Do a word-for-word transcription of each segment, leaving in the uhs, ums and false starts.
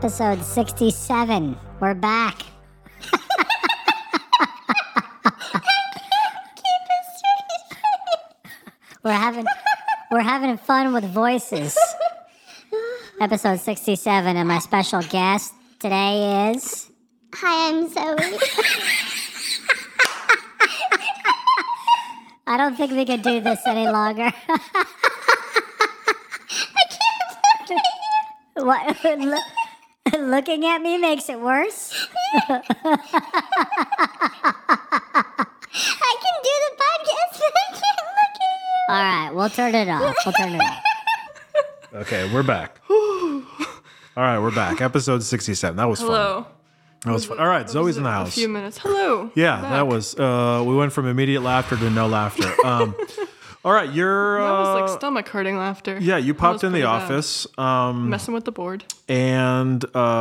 episode sixty-seven. We're back. we're having we're having fun with voices. Episode sixty-seven, and my special guest today is. Hi, I'm Zoe. I don't think we could do this any longer. What? Look, looking at me makes it worse. I can do the podcast, but I can't look at you. All right, we'll turn it off. We'll turn it off. Okay, we're back. All right, we're back. Episode sixty-seven. That was Hello. fun. That was fun. All right, Zoe's in the house. A few minutes. Hello. Yeah, Back. that was. Uh, we went from immediate laughter to no laughter. Um, all right, you're. Uh, That was like stomach hurting laughter. yeah, you That popped was in the pretty bad. office, um, Messing with the board. and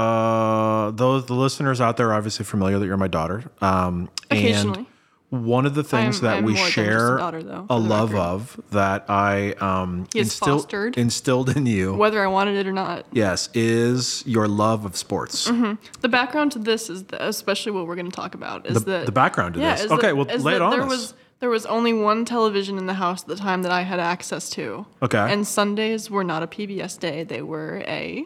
uh, those the listeners out there are obviously familiar that you're my daughter. Um, Occasionally. And one of the things I'm- that I'm we more than just a share daughter, though, a for the love record. of that I um, He has instilled fostered. instilled in you. Whether I wanted it or not. Yes, is your love of sports. The background to this is, the, especially what we're going to talk about, is The- that the background to yeah, this. is Okay, that- well, is lay it that on there us. was there was only one television in the house at the time that I had access to. Okay. And Sundays were not a P B S day; they were a.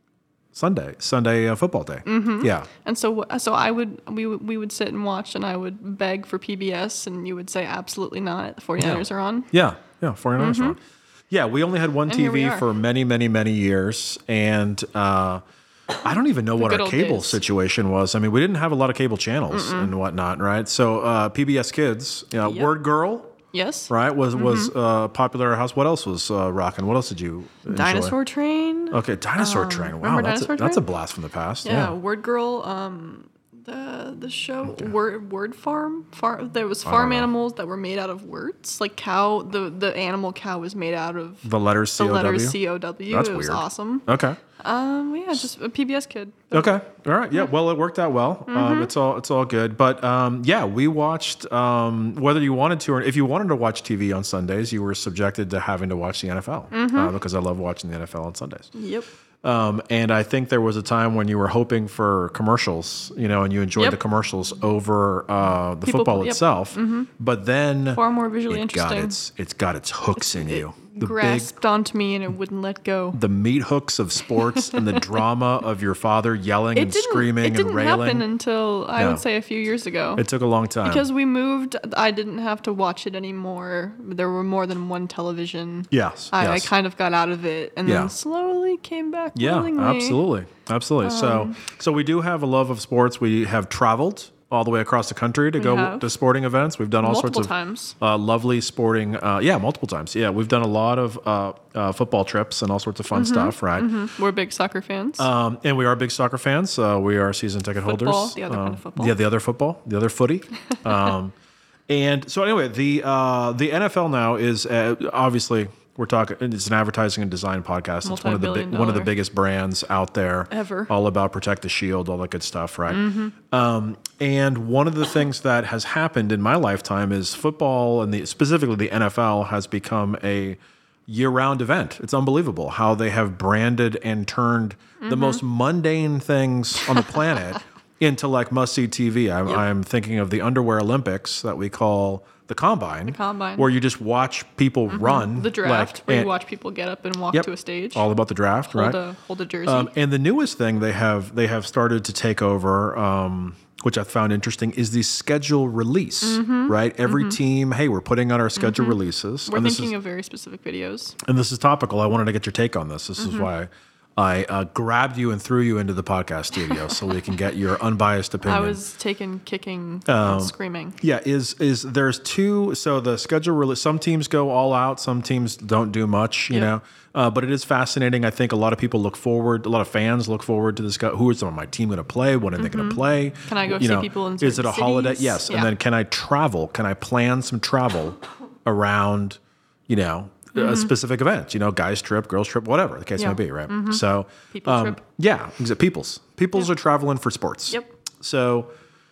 Sunday, Sunday uh, football day. Mm-hmm. Yeah. And so, so I would we would we would sit and watch, and I would beg for P B S, and you would say absolutely not. The 49ers are on. Yeah, yeah, 49ers one. Yeah, we only had one And here we T V are. for many, many, many years, and uh, I don't even know what good our old cable days. situation was. I mean, we didn't have a lot of cable channels and whatnot, right? So uh, P B S Kids, you know, Yep. Word Girl, Yes. right, was was uh, popular at our house. What else was uh, rocking? What else did you enjoy? Dinosaur Train. Okay, Dinosaur Train. Wow, remember that's Dinosaur a, that's a Train? blast from the past. Yeah, Yeah. Word Girl. Um, the the show Word Word Farm. Farm. There was don't farm know. animals that were made out of words. Like cow. The the animal cow was made out of The letters C the O W. letters C O W. That's it was weird. awesome. Okay. Um, yeah, just a P B S kid. Okay. All right. Yeah. Well, it worked out well. Um, it's all it's all good. But um, yeah, we watched um, whether you wanted to or if you wanted to watch T V on Sundays, you were subjected to having to watch the N F L uh, because I love watching the N F L on Sundays. Yep. Um, and I think there was a time when you were hoping for commercials, you know, and you enjoyed Yep. the commercials over uh, the People- football yep. itself. But then Far more visually it got interesting. its it's got its hooks in you. It The big grasped onto me and it wouldn't let go. the meat hooks of sports and the drama of your father yelling It and didn't. screaming it didn't and railing. happen until I No. would say a few years ago. It took a long time. Because we moved, I didn't have to watch it anymore. There were more than one television. yes, I, I yes. kind of got out of it and Yeah. then slowly came back yeah, willingly. absolutely, absolutely. Um, so, so we do have a love of sports. We have traveled all the way across the country to go have. to sporting events. We've done all Multiple sorts of times. Uh, lovely sporting. Uh, yeah, multiple times. Yeah, we've done a lot of uh, uh, football trips and all sorts of fun Mm-hmm. stuff. Right. We're big soccer fans. Um, and we are big soccer fans. Uh, we are season ticket Football, holders. the other kind Um, of football. Yeah, the other football, the other footy. Um, and so anyway, the uh, the N F L now is uh, obviously we're talking. It's an advertising and design podcast. It's one of the big, Multi-billion one of the dollar. biggest brands out there Ever. All about protect the shield, all that good stuff, right? Mm-hmm. Um, and one of the things that has happened in my lifetime is football, and the, specifically the N F L, has become a year-round event. It's unbelievable how they have branded and turned Mm-hmm. the most mundane things on the planet into like must-see T V. I'm, Yep. I'm thinking of the underwear Olympics that we call the combine, the combine. where you just watch people run the draft, like, where and- you watch people get up and walk Yep. to a stage. all about the draft, hold right? a hold a jersey. Um, and the newest thing they have they have started to take over, um, which I found interesting, is the schedule release. Right, every team. Hey, we're putting out our schedule releases. We're and this thinking is, of very specific videos. and this is topical. I wanted to get your take on this. This is why I uh, grabbed you and threw you into the podcast studio so we can get your unbiased opinion. I was taken kicking Um, and screaming. Yeah, is is there's two. So the schedule really. Some teams go all out. Some teams don't do much. You Yep. know, uh, but it is fascinating. I think a lot of people look forward. A lot of fans look forward to this. Guy. Who is on my team going to play? When are they going to play? Can I go You see know, people in Is it a certain holiday? cities? Yes. Yeah. And then can I travel? Can I plan some travel around? You know. A specific event, you know, guys trip, girls trip, whatever the case Mm-hmm. Yeah. may be, right? So, People um, trip. yeah, exa- people's people's are traveling for sports. Yep. So,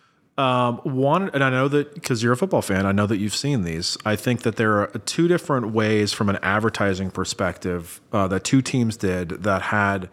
um, one, and I know that because you're a football fan, I know that you've seen these. I think that there are two different ways from an advertising perspective uh, that two teams did that had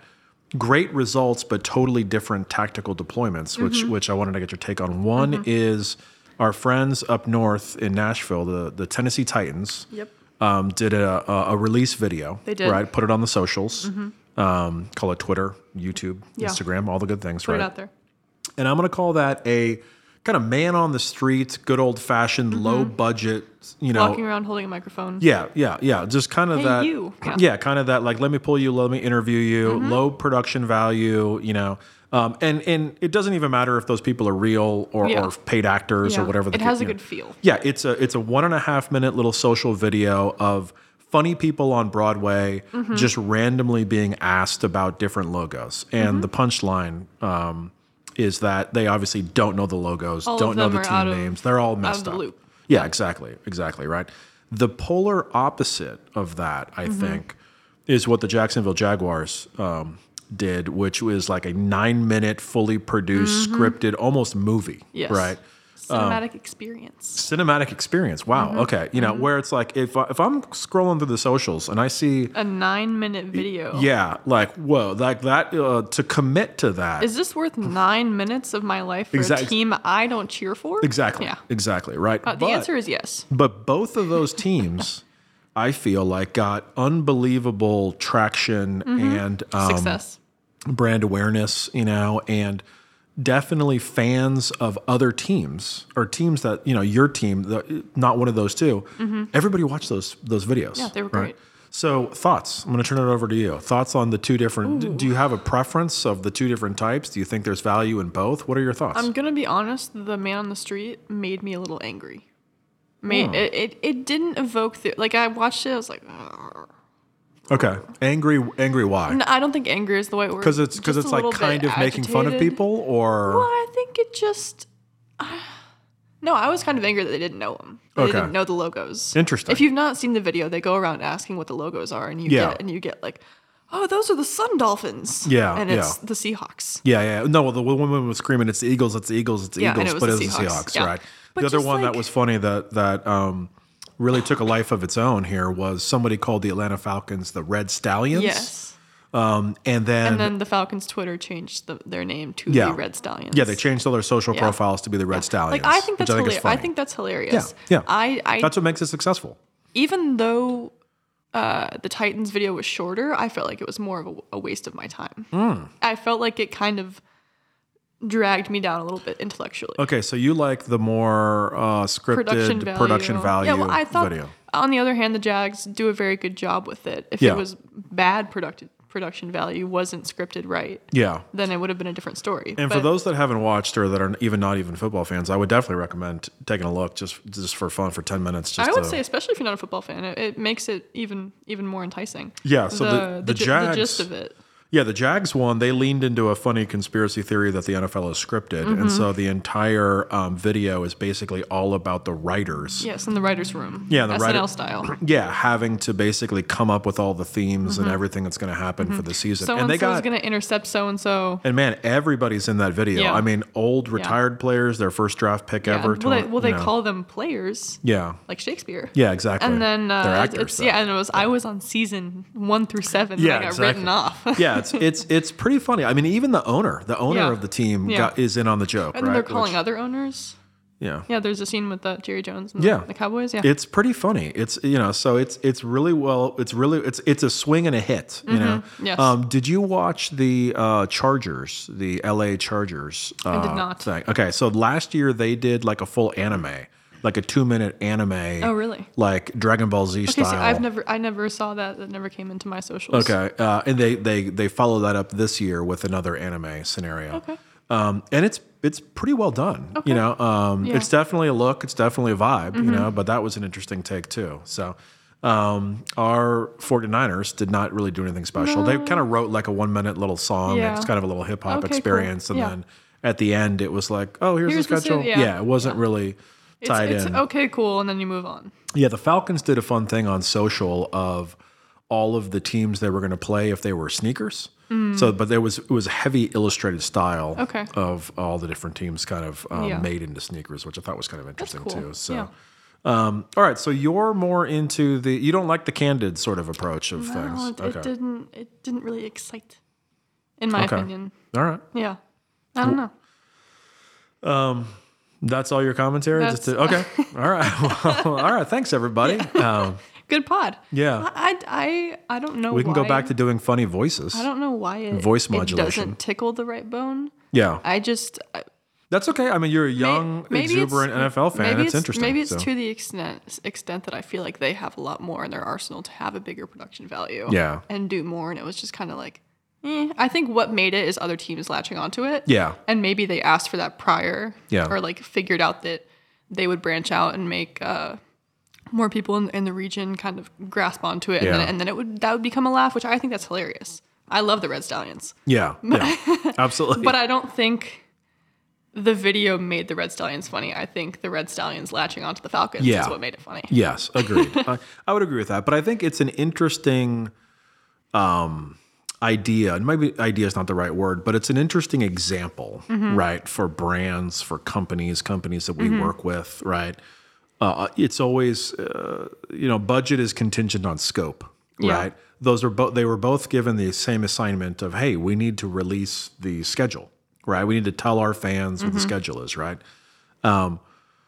great results, but totally different tactical deployments, which Mm-hmm. which I wanted to get your take on. One Mm-hmm. is our friends up north in Nashville, the the Tennessee Titans. Yep. Um, did a, a, a release video. They did. Right, put it on the socials. Um, call it Twitter, YouTube, Yeah. Instagram, all the good things. Put right. it out there. And I'm going to call that a kind of man on the street, good old fashioned, low budget, you know. Walking around holding a microphone. Yeah, yeah, yeah. Just kind of Hey, that. you. Yeah. Yeah. kind of that. Like, let me pull you, let me interview you. Low production value, you know. Um, and and it doesn't even matter if those people are real or, Yeah. or paid actors Yeah. or whatever. The It has ca- a you know. good feel. Yeah, it's a it's a one and a half minute little social video of funny people on Broadway Mm-hmm. just randomly being asked about different logos. And Mm-hmm. the punchline um, is that they obviously don't know the logos, All of don't know them the are team out of- names. They're all out messed of the up. loop. Yeah, exactly, exactly, right. The polar opposite of that, I Mm-hmm. think, is what the Jacksonville Jaguars um, did, which was like a nine-minute, fully produced, scripted, almost movie, Mm-hmm. Yes. right? Cinematic experience. Cinematic experience. Wow. Mm-hmm. Okay. You know, where it's like if I, if I'm scrolling through the socials and I see, A nine minute video. yeah, like whoa, like that uh, to commit to that. Is this worth nine minutes of my life for Exact- a team I don't cheer for? exactly. Yeah. Exactly. Right. Uh, the But- answer is yes. But both of those teams, I feel like, got unbelievable traction and um, Success. brand awareness, you know, and definitely fans of other teams or teams that, you know, your team, the, not one of those two. Everybody watched those those videos. Yeah, they were right? great. So thoughts? I'm going to turn it over to you. Thoughts on the two different? d- Do you have a preference of the two different types? Do you think there's value in both? What are your thoughts? I'm gonna be honest. The man on the street made me a little angry. Made, it, it it didn't evoke the like. I watched it. I was like, "Ugh." okay, angry, angry. Why? No, I don't think angry is the right word. Because it's because Just it's a like little kind bit of making fun of agitated. people, or Well, I think it just. No, I was kind of angry that they didn't know them. They Okay. didn't know the logos. Interesting. If you've not seen the video, they go around asking what the logos are, and you Yeah. get and you get like, oh, those are the Sun Dolphins. Yeah, and it's yeah. the Seahawks. yeah, yeah. No, well, the woman was screaming, "It's the Eagles! It's the Eagles! It's the Yeah, and Eagles!" it was But the it was the Seahawks. Seahawks, Yeah. right? But the other just one that like- was funny that that um, really took a life of its own here was somebody called the Atlanta Falcons the Red Stallions. Yes. Um, and then, And then the Falcons Twitter changed the, their name to yeah, the Red Stallions. Yeah, they changed all their social Yeah. profiles to be the Red Stallions. Like I think which that's I think is hilarious. I funny. think that's hilarious. Yeah, yeah. I, I That's what makes it successful. even though uh, the Titans video was shorter, I felt like it was more of a, a waste of my time. Hmm. I felt like it kind of dragged me down a little bit intellectually. Okay, so you like the more uh, scripted Production value. production value Yeah, well, I thought. video. On the other hand, the Jags do a very good job with it. If Yeah. it was bad production production value, wasn't scripted right, Yeah. then it would have been a different story. And But for those that haven't watched or that are even not even football fans, I would definitely recommend taking a look just just for fun for ten minutes. Just I would to, say, especially if you're not a football fan, it, it makes it even even more enticing. Yeah, so the- the gi- Jags- gist of it. yeah, the Jags one, they leaned into a funny conspiracy theory that the N F L is scripted, Mm-hmm. and so the entire um, video is basically all about the writers. Yes, in the writers' room. Yeah, the S writer- N L style. Yeah, having to basically come up with all the themes and everything that's going to happen for the season, So and and they so's got. going to intercept so and so. And man, everybody's in that video. Yeah. I mean, old retired players, their first draft pick ever. Well, they, to- well, they you know. call them players, Yeah. like Shakespeare. Yeah, exactly. And then They're uh, actors, it's though. yeah, and it was I was on season one through seven. Yeah, and I got exactly. written off. yeah, it's it's it's pretty funny. I mean, even the owner, the owner Yeah. of the team, Yeah. got, is in on the joke, And right? then they're calling Which- other owners. yeah. Yeah, there's a scene with uh, Jerry Jones and Yeah. the, the Cowboys. Yeah, It's pretty funny. It's you know, so it's it's really well. It's really it's it's a swing and a hit. You know. Mm-hmm. Yes. Um, did you watch the uh, Chargers, the L A Chargers? Uh, did not. Thing? Okay, so last year they did like a full anime, like a two minute anime. Oh, really? Like Dragon Ball Z okay. style. So I've never I never saw that. That never came into my socials. Okay, uh, and they they they follow that up this year with another anime scenario. Okay. Um, and it's it's pretty well done. You know, um, Yeah. it's definitely a look. It's definitely a vibe. Mm-hmm. You know, but that was an interesting take too. So. Um, our 49ers did not really do anything special. They kind of wrote like a one minute little song. Yeah. It's kind of a little hip hop Okay, cool. experience. And Yeah. then at the end, it was like, oh, here's, Here's the the schedule. city, yeah. yeah. it wasn't Yeah. really It's, tied it's in. okay, cool, and then you move on. Yeah, the Falcons did a fun thing on social of all of the teams they were going to play if they were sneakers. So, but there was it was a heavy illustrated style Mm. Okay. of all the different teams kind of um, Yeah. made into sneakers, which I thought was kind of interesting cool. too. So, Yeah. um, all right, so you're more into the you don't like the candid sort of approach of No, things. it, it didn't. It didn't really excite. in my Okay. opinion. All right. Yeah. I don't know. That's all your commentary? Just That's- to, okay. All right. Well, all right. Thanks, everybody. Um, Good pod. yeah. I I, I don't know We can go why- back to doing funny voices. I don't know why it, Voice it modulation. doesn't tickle the right bone. Yeah. I just I- That's okay. I mean, you're a young, maybe it's- exuberant N F L fan. Maybe It's, interesting. Maybe it's so. to the extent extent that I feel like they have a lot more in their arsenal to have a bigger production value. Yeah. And do more, and it was just kind of like, eh. I think what made it is other teams latching onto it. Yeah. And maybe they asked for that prior. Yeah. Or like figured out that they would branch out and make uh, more people in, in the region kind of grasp onto it, Yeah. and, then, and then it would that would become a laugh, which I think that's hilarious. I love the Red Stallions, Yeah. Yeah. Absolutely. but I don't think the video made the Red Stallions funny. I think the Red Stallions latching onto the Falcons Yeah. is what made it funny. Yes, agreed. I, I would agree with that. But I think it's an interesting um, idea. And maybe idea is not the right word, but it's an interesting example, Mm-hmm. right, for brands, for companies, companies that we work with, right? Uh, it's always, uh, you know, budget is contingent on scope, Yeah. right? Those are both. They were both given the same assignment of, hey, we need to release the schedule, right? We need to tell our fans what the schedule is, right? Um,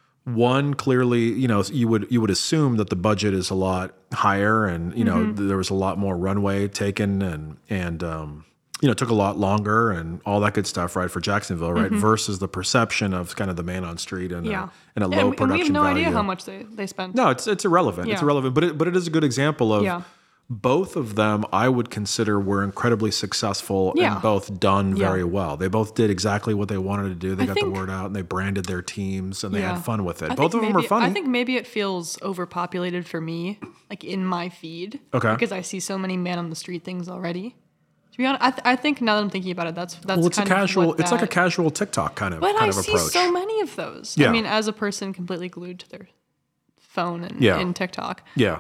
one clearly, you know, you would you would assume that the budget is a lot higher, and you know there was a lot more runway taken, and and um, you know, it took a lot longer, and all that good stuff, right, for Jacksonville, right, versus the perception of kind of the man on street and Yeah. a, and a Yeah, low and we, and production we have no value. idea how much they, they spent. No, it's it's irrelevant. It's Yeah. irrelevant, but it, but it is a good example of Yeah. both of them. I would consider were incredibly successful Yeah. and both done Yeah. very well. They both did exactly what they wanted to do. They I got think- the word out, and they branded their teams, and they Yeah. had fun with it. I Both think of them are maybe- funny. I think maybe it feels overpopulated for me, like in my feed. Okay. Because I see so many man on the street things already. To be honest, I, th- I think now that I'm thinking about it, that's that's well, it's a kind of casual. what It's like a that- casual TikTok kind of But kind I of see approach. so many of those. Yeah. I mean, as a person completely glued to their phone and Yeah. in TikTok. yeah.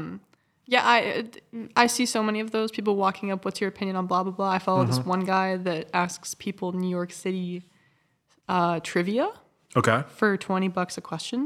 Yeah, I I see so many of those people walking up. What's your opinion on blah blah blah? I follow Mm-hmm. this one guy that asks people New York City uh, trivia okay. for twenty bucks a question.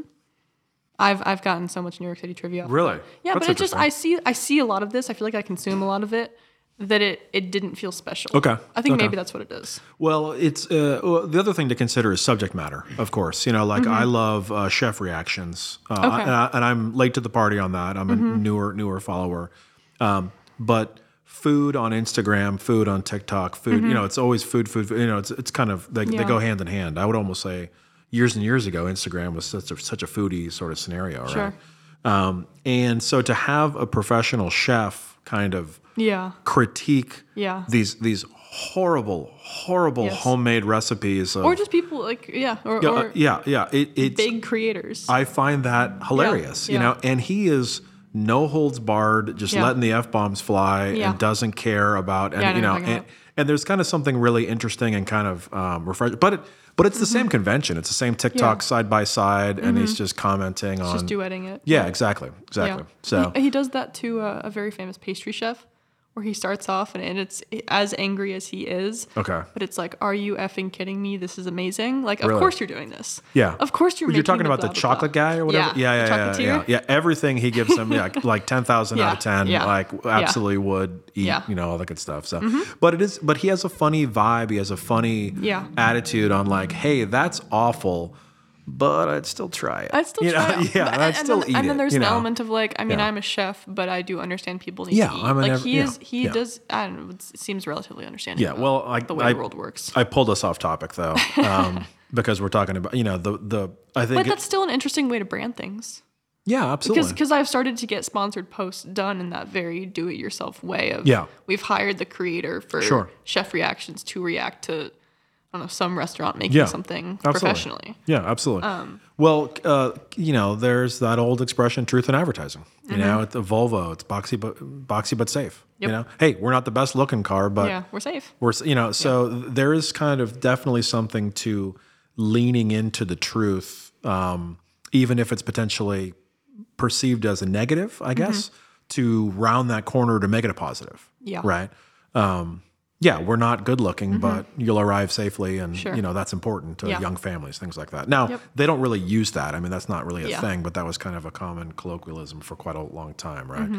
I've I've gotten so much New York City trivia. Really? Yeah, That's but it just I interesting. see I see a lot of this. I feel like I consume a lot of it. That it it didn't feel special. Okay, I think okay. maybe that's what it is. Well, it's uh, well, the other thing to consider is subject matter, of course. You know, like I love uh, chef reactions, uh, Mm-hmm. Okay. and, I, and I'm late to the party on that. I'm a Mm-hmm. newer newer follower, um, but food on Instagram, food on TikTok, food. You know, it's always food, food. food you know, it's it's kind of they, they Mm-hmm. Yeah. go hand in hand. I would almost say years and years ago, Instagram was such a, such a foodie sort of scenario, Sure. right? Um, and so to have a professional chef kind of Yeah. critique Yeah. these these horrible horrible Yes. homemade recipes of, Or just people like yeah, or, yeah, or uh, yeah yeah it, it's big creators. I find that hilarious, you yeah. know, and he is no holds barred, just Yeah. letting the F bombs fly Yeah. and doesn't care about and Yeah, I know you know what you're talking and, and there's kind of something really interesting and kind of um, refreshing, but it but it's the same convention. It's the same TikTok Mm-hmm. Yeah. side by side, and he's just commenting on just duetting it. yeah exactly exactly Yeah. so he, he does that to a, a very famous pastry chef, where he starts off and, and it's as angry as he is. Okay. But it's like, are you effing kidding me? This is amazing. Like, of Really? course you're doing this. Yeah. Of course you're. You're making talking about blah, the blah, chocolate blah. guy or whatever? Yeah. Yeah, the yeah, yeah, chocolatier. yeah, yeah. Everything he gives him, yeah, like ten thousand out Yeah, of ten, yeah, like absolutely would eat, Yeah. Mm-hmm. you know, all that good stuff. So, but it is, but he has a funny vibe. He has a funny Yeah. attitude on like, hey, that's awful, but I'd still try it. I'd still you try know? it. Yeah, But- and I'd and still then, eat And it. then there's you an know? element of like, I mean, Yeah. I'm a chef, but I do understand people need Yeah, to eat. I'm an like ev- he yeah, is, he yeah. does. I don't know. It seems relatively understanding. Yeah, about well, I, the way I, the world works. I pulled us off topic though, um, because we're talking about, you know, the the I think But it- that's still an interesting way to brand things. yeah, absolutely. Because because I've started to get sponsored posts done in that very do-it-yourself way of Yeah. we've hired the creator for Sure. chef reactions to react to I don't know some restaurant making Yeah, something absolutely. professionally. Yeah, absolutely. Um, well, uh, you know, there's that old expression, truth in advertising. You know, at the Volvo, it's boxy but boxy but safe. Mm-hmm. Yep. You know, hey, we're not the best looking car, but yeah, we're safe. we're s- you know, so there is kind of definitely something to leaning into the truth, um, even if it's potentially perceived as a negative, I guess, to round that corner to make it a positive. Mm-hmm. Yeah. Right. Um, yeah, we're not good looking, but you'll arrive safely, and Sure. you know that's important to Yeah. young families, things like that. Now Yep. they don't really use that. I mean, that's not really a Yeah. thing, but that was kind of a common colloquialism for quite a long time, right?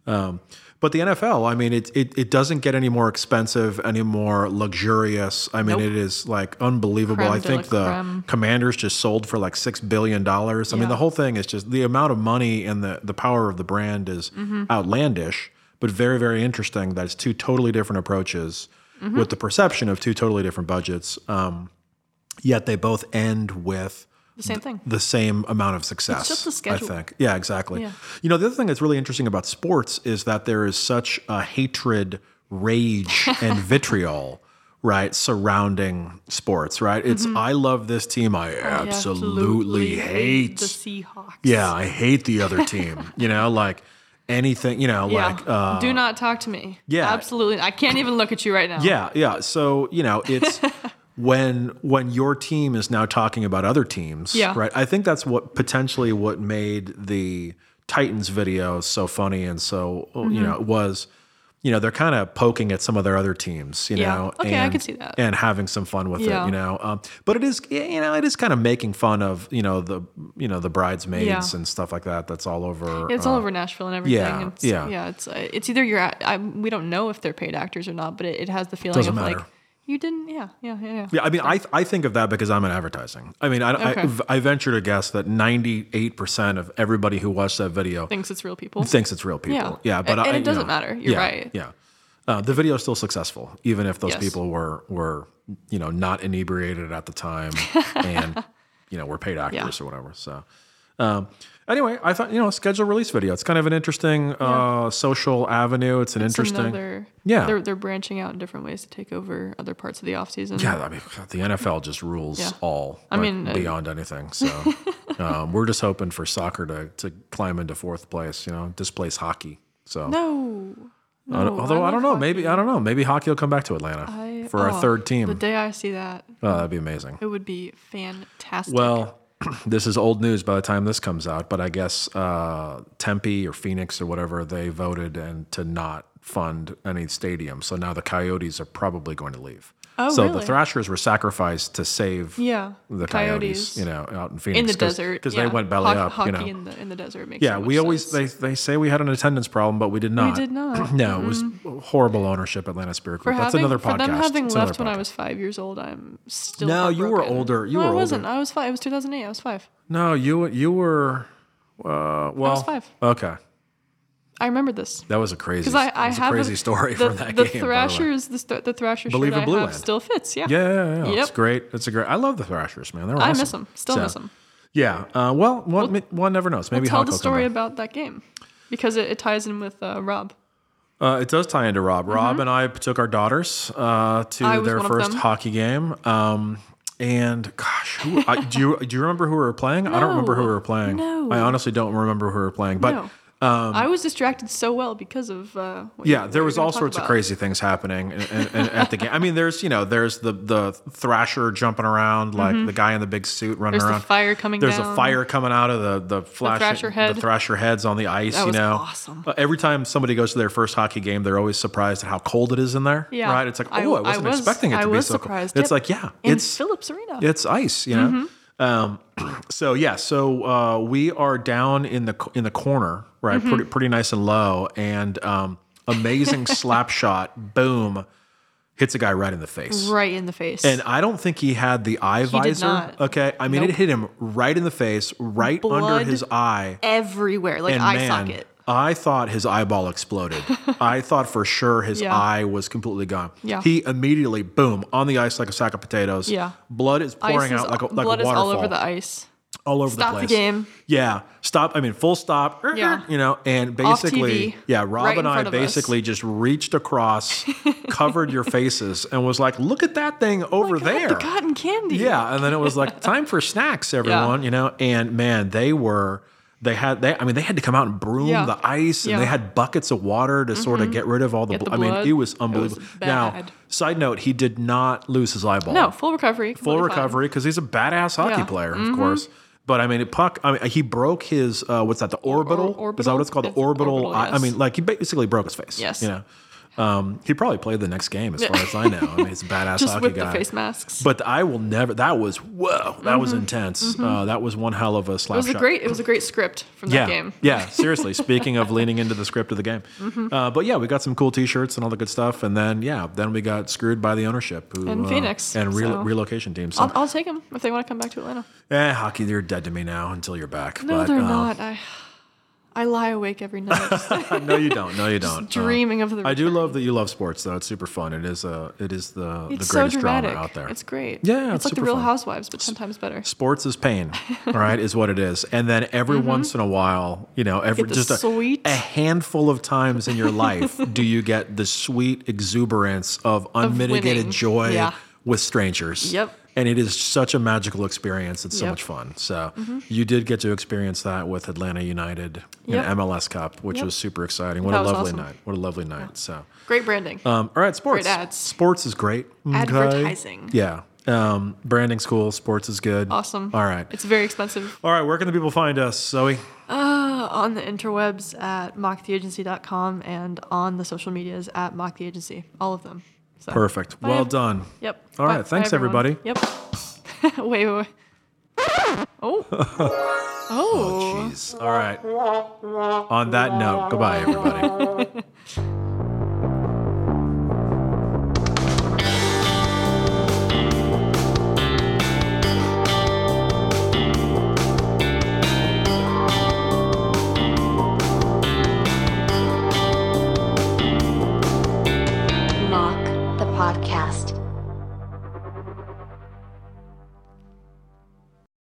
Um, but the N F L, I mean, it, it it doesn't get any more expensive, any more luxurious. I mean, Nope. it is like unbelievable. Creme I de think la the creme. Commanders just sold for like six billion dollars. I mean, Yeah. the whole thing is just the amount of money and the, the power of the brand is Mm-hmm. outlandish, but very, very interesting that it's two totally different approaches Mm-hmm. with the perception of two totally different budgets. Um, yet they both end with The same thing. the same amount of success. just the schedule. I think. Yeah, exactly. Yeah. You know, the other thing that's really interesting about sports is that there is such a hatred, rage, and vitriol, right, surrounding sports, right? It's I love this team. I I absolutely hate. the Seahawks. Yeah, I hate the other team. You know, like anything. You know, Yeah. like. Uh, Do not talk to me. yeah. Absolutely. I can't even look at you right now. Yeah, yeah. So you know, it's when when your team is now talking about other teams, Yeah. right? I think that's what potentially what made the Titans video so funny and so Mm-hmm. you know it was. You know, they're kind of poking at some of their other teams, you Yeah. know, Okay, I and, can see that. and having some fun with Yeah. it, you know. Um, but it is, you know, it is kind of making fun of, you know, the, you know, the bridesmaids Yeah. and stuff like that. That's all over. It's uh, all over Nashville and everything. yeah, it's, yeah. yeah. It's uh, it's either you're at, I, we don't know if they're paid actors or not, but it, it has the feeling Doesn't of matter. like you didn't. Yeah, yeah, yeah. yeah. Yeah, I mean, I I think of that because I'm in advertising. I mean, I, Okay. I, I venture to guess that ninety-eight percent of everybody who watched that video Thinks it's real people. thinks it's real people. Yeah. Yeah, but And I, it you doesn't know, matter. You're yeah, right. Yeah, uh, the video is still successful, even if those Yes. people were were you know not inebriated at the time and you know were paid actors or whatever. So. Um, anyway, I thought, you know, schedule release video. It's kind of an interesting uh, social avenue. It's an It's interesting. another, Yeah. They're they're branching out in different ways to take over other parts of the off season. Yeah, I mean, the N F L just rules Yeah. all. I like, mean, uh, beyond anything. So um, we're just hoping for soccer to to climb into fourth place. You know, displace hockey. So No. Uh, No, although I, love don't know, hockey. maybe I don't know, maybe hockey will come back to Atlanta I- for our oh, third team. The day I see that, Oh, that'd be amazing. it would be fantastic. Well, this is old news by the time this comes out, but I guess uh, Tempe or Phoenix or whatever, they voted and to not fund any stadium. So now the Coyotes are probably going to leave. Oh, so the really? Thrashers were sacrificed to save yeah, the Coyotes, Coyotes, you know, out in Phoenix. in the 'cause- desert Because yeah. they went belly Hoc- up, Hockey you know. in the in the desert makes Yeah, so we much always, sense. they, they say we had an attendance problem, but we did not. did not. No, it was horrible ownership, Atlanta Spirit for Group. That's having another for podcast. them having It's another left when I podcast. was five years old. I'm still No, you were heartbroken. older. You no, were I older. wasn't. I was five. It was two thousand eight. I was five. No, you you were, uh, well. five. Okay. I remember this. That was a crazy, Because I, I that was a have crazy a, story the, from that the game. by the way. Thrashers, the, st- the Thrasher Believe shirt in I Blue have Land. still fits. Yeah, Yeah, yeah, yeah. Yep. It's great. It's a great. I love the Thrashers, man. They were I awesome. miss them. Still So, miss them. Yeah. Uh, well, one, one never knows. Maybe We'll tell Hawk the will come story back. about that game because it, it ties in with uh, Rob. Uh, it does tie into Rob. Rob and I took our daughters uh, to Mm-hmm. I was their one of first them. hockey game. Um, and gosh, who, I, do you do you remember who we were playing? I don't remember who we were playing. No. I honestly don't remember who we were playing. But no. I was distracted so well because of uh, what yeah, you, there what was you're gonna all talk sorts of about. crazy things happening in, in, in- at the game. I mean, there's you know, there's the the Thrasher jumping around like the guy in the big suit running Mm-hmm. There's around. the fire coming There's down. a fire coming out of the the flash Thrasher head. the Thrasher heads on the ice. That you was know, awesome. Uh, every time somebody goes to their first hockey game, they're always surprised at how cold it is in there. Yeah. Right? It's like, I- oh, I, I wasn't was- expecting it to I be was so surprised. cold. It's Yep. like, yeah, in it's Phillips Arena. it's ice. You know. Mm-hmm. Um, so yeah, so uh, we are down in the in the corner, right? Mm-hmm. Pretty pretty nice and low, and um, amazing slap shot, boom, hits a guy right in the face. right in the face. And I don't think he had the eye did visor. not. Okay, I mean Nope. it hit him right in the face, right under Blood his eye, everywhere, like and eye man, socket. I thought his eyeball exploded. I thought for sure his Yeah. eye was completely gone. Yeah. He immediately, boom, on the ice like a sack of potatoes. Yeah. Blood is pouring Ice is- out like a, like blood a is waterfall. all over the ice. all over Stop the the place. game. Yeah, stop. I mean, full stop. Yeah. You know, and Off basically, T V, yeah, Rob right and in I front of us. basically just reached across, covered your faces, and was like, "Look at that thing over God, there." the cotton candy. Yeah, and then it was like, "Time for snacks, everyone." You know, and man, they were. They had they I mean they had to come out and broom Yeah. the ice and Yeah. they had buckets of water to sort of get rid of all the, Get the bl- I mean blood. it was It was unbelievable. Now, bad. side note, he did not lose his eyeball. No, full recovery. Full completely fine. recovery because he's a badass hockey Yeah. Mm-hmm. player, of course. But I mean, it puck. I mean, he broke his uh, what's that? The orbital? or- Is that what it's called? The It's orbital. orbital, eye- I yes. mean, like he basically broke his face. Yes. You know. Um, he probably played the next game, as far as I know. I mean, he's a badass Just hockey with guy. the face masks. But I will never. That was whoa. That was intense. Uh, that was one hell of a slap it was a shot. great. It was a great script from yeah, that game. yeah. Seriously, speaking of leaning into the script of the game, uh, but yeah, we got some cool T-shirts and all the good stuff, and then yeah, then we got screwed by the ownership who, And uh, Phoenix, and re- so- relocation teams. So, I'll, I'll take them if they want to come back to Atlanta. eh, hockey, they're dead to me now until you're back. No, but, they're uh, not. I I lie awake every night, just no, you don't. No, you don't. Uh, dreaming of the. I do return. love that you love sports, though. It's super fun. It is uh, it is the It's the so greatest dramatic. drama out there. It's great. Yeah, it's, it's like the super Real fun. Housewives, but ten times better. Sports is pain, all right, is what it is. And then every once in a while, you know, every Get the just a, sweet- a handful of times in your life do you get the sweet exuberance of unmitigated winning. joy Yeah. with strangers. Yep. And it is such a magical experience. It's so Yep. much fun. So you did get to experience that with Atlanta United in Yep. M L S Cup, which Yep. was super exciting. What That a was lovely awesome. night. What a lovely night. So. Great branding. Um, all right, sports. Great ads. Sports is great. Okay. Advertising. Yeah. Um, branding's cool. Sports is good. Awesome. All right. It's very expensive. All right. Where can the people find us, Zoe? Uh, on the interwebs at mock the agency dot com and on the social medias at mock the agency. All of them. So, Perfect. bye, Well ev- done. Yep. All Bye- right, thanks, bye, everyone. everybody. Yep. wait, wait, wait. Oh. oh. Jeez. All right. On that note, goodbye, everybody.